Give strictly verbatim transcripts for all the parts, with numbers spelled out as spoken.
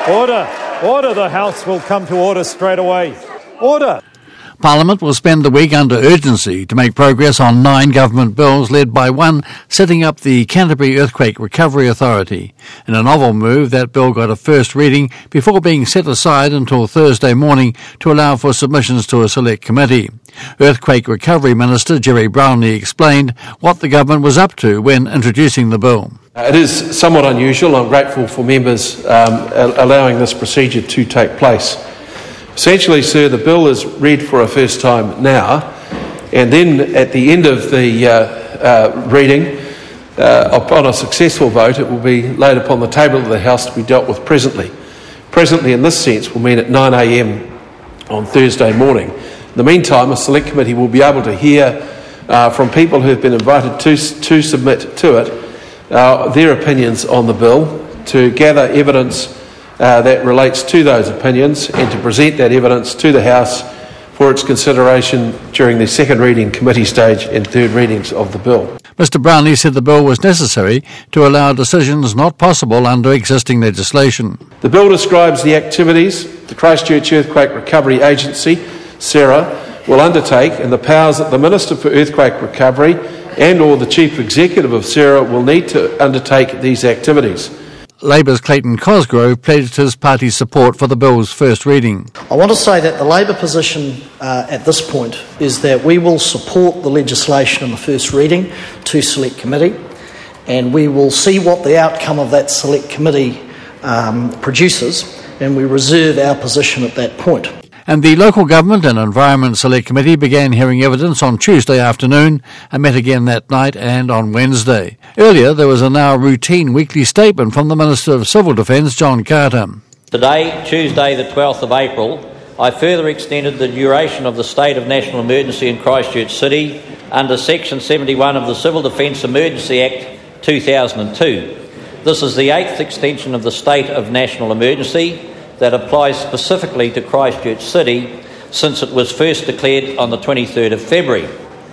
Order. Order. The House will come to order straight away. Order. Parliament will spend the week under urgency to make progress on nine government bills led by one setting up the Canterbury Earthquake Recovery Authority. In a novel move, that bill got a first reading before being set aside until Thursday morning to allow for submissions to a select committee. Earthquake Recovery Minister Gerry Brownlee explained what the government was up to when introducing the bill. It is somewhat unusual. I'm grateful for members um, allowing this procedure to take place. Essentially, sir, the bill is read for a first time now, and then at the end of the uh, uh, reading, uh, upon a successful vote, it will be laid upon the table of the House to be dealt with presently. Presently, in this sense, will mean at nine a m on Thursday morning. In the meantime, a select committee will be able to hear uh, from people who have been invited to, to submit to it uh, their opinions on the bill, to gather evidence Uh, that relates to those opinions and to present that evidence to the House for its consideration during the second reading, committee stage and third readings of the bill. Mister Brownlee said the bill was necessary to allow decisions not possible under existing legislation. The bill describes the activities the Christchurch Earthquake Recovery Agency, SERA, will undertake and the powers that the Minister for Earthquake Recovery and or the Chief Executive of SERA will need to undertake these activities. Labour's Clayton Cosgrove pledged his party's support for the bill's first reading. I want to say that the Labour position uh, at this point is that we will support the legislation in the first reading to Select Committee, and we will see what the outcome of that Select Committee um, produces, and we reserve our position at that point. And the Local Government and Environment Select Committee began hearing evidence on Tuesday afternoon and met again that night and on Wednesday. Earlier, there was a now routine weekly statement from the Minister of Civil Defence, John Carter. Today, Tuesday the twelfth of April, I further extended the duration of the state of national emergency in Christchurch City under Section seventy-one of the Civil Defence Emergency Act two thousand two. This is the eighth extension of the state of national emergency that applies specifically to Christchurch City since it was first declared on the twenty-third of February.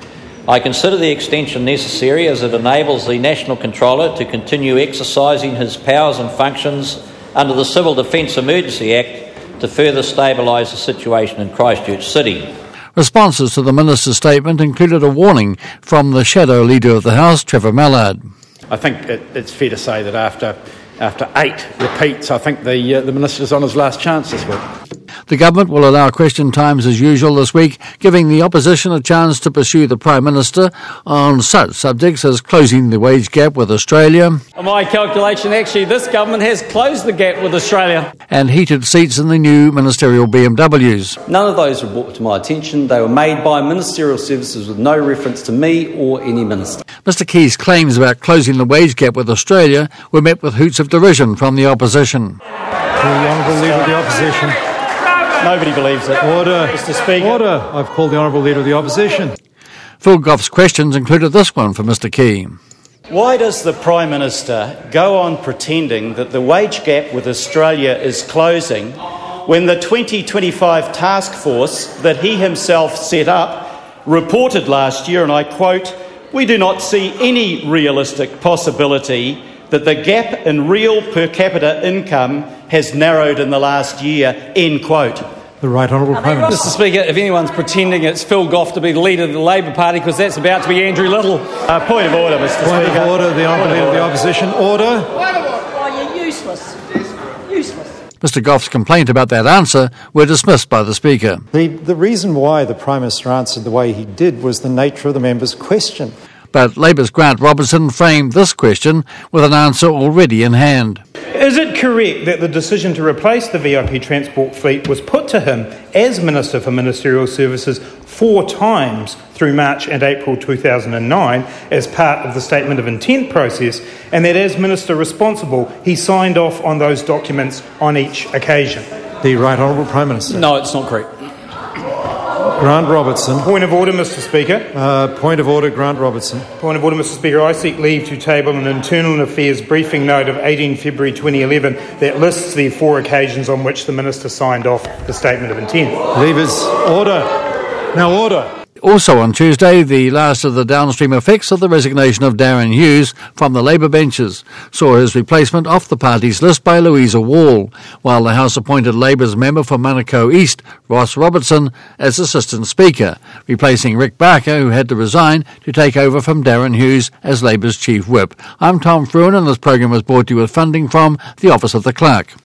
I consider the extension necessary as it enables the National Controller to continue exercising his powers and functions under the Civil Defence Emergency Act to further stabilise the situation in Christchurch City. Responses to the Minister's statement included a warning from the shadow leader of the House, Trevor Mallard. I think it, it's fair to say that after After eight repeats, I think the uh, the Minister's on his last chance this week. The government will allow question times as usual this week, giving the opposition a chance to pursue the Prime Minister on such subjects as closing the wage gap with Australia. On my calculation, actually, this government has closed the gap with Australia. And heated seats in the new ministerial B M Ws. None of those were brought to my attention. They were made by Ministerial Services with no reference to me or any minister. Mister Key's claims about closing the wage gap with Australia were met with hoots of derision from the opposition. The Honourable Leader of the Opposition. Nobody believes it. Order. Mister Speaker. Order. I've called the Honourable Leader of the Opposition. Phil Goff's questions included this one for Mister Key. Why does the Prime Minister go on pretending that the wage gap with Australia is closing when the twenty twenty-five task force that he himself set up reported last year, and I quote, "We do not see any realistic possibility that the gap in real per capita income has narrowed in the last year," end quote. The Right Honourable Prime Minister. Mister Speaker, if anyone's pretending it's Phil Goff to be the leader of the Labour Party, because that's about to be Andrew Little. Uh, point of order, Mister Point Speaker. of order, the Honourable Leader of the Opposition. Order. Oh, you're useless. Useless. Mister Goff's complaint about that answer were dismissed by the Speaker. The, the reason why the Prime Minister answered the way he did was the nature of the member's question. But Labour's Grant Robertson framed this question with an answer already in hand. Is it correct that the decision to replace the V I P transport fleet was put to him as Minister for Ministerial Services four times through March and April two thousand nine as part of the Statement of Intent process, and that as Minister responsible, he signed off on those documents on each occasion? The Right Honourable Prime Minister. No, it's not correct. Grant Robertson. Point of order, Mister Speaker. Uh, point of order, Grant Robertson. Point of order, Mister Speaker. I seek leave to table an Internal Affairs briefing note of eighteenth February twenty eleven that lists the four occasions on which the Minister signed off the Statement of Intent. Leavers, order. Now order. Also on Tuesday, the last of the downstream effects of the resignation of Darren Hughes from the Labour benches saw his replacement off the party's list by Louisa Wall, while the House appointed Labour's member for Manukau East, Ross Robertson, as Assistant Speaker, replacing Rick Barker, who had to resign to take over from Darren Hughes as Labour's Chief Whip. I'm Tom Fruin, and this program was brought to you with funding from the Office of the Clerk.